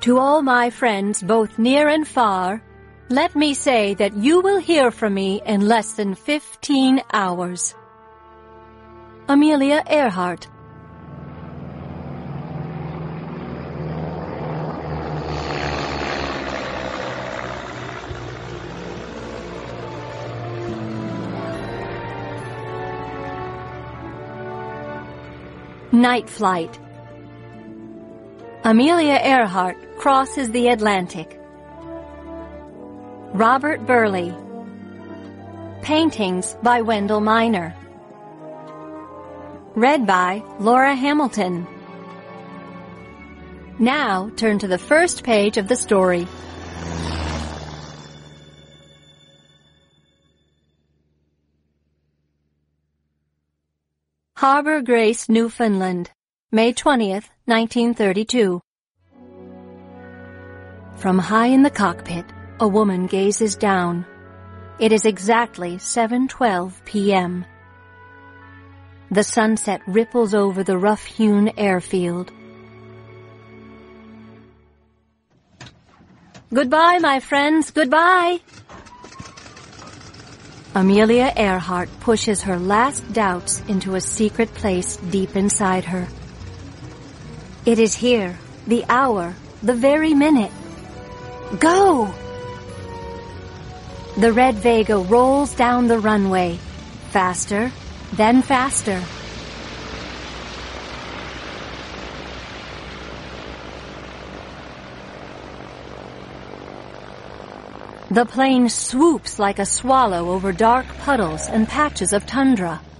To all my friends, both near and far, let me say that you will hear from me in less than 15 hours. Amelia Earhart. Night flight. Amelia Earhart crosses the Atlantic. Robert Burleigh. Paintings by Wendell Miner. Read by Laura Hamilton. Now turn to the first page of the story. Harbor Grace, Newfoundland, May 20th, 1932. From high in the cockpit, a woman gazes down. It is exactly 7:12 p.m. The sunset ripples over the rough-hewn airfield. Goodbye, my friends, goodbye! Amelia Earhart pushes her last doubts into a secret place deep inside her. It is here, the hour, the very minute. Go! The red Vega rolls down the runway, faster, then faster. The plane swoops like a swallow over dark puddles and patches of tundra.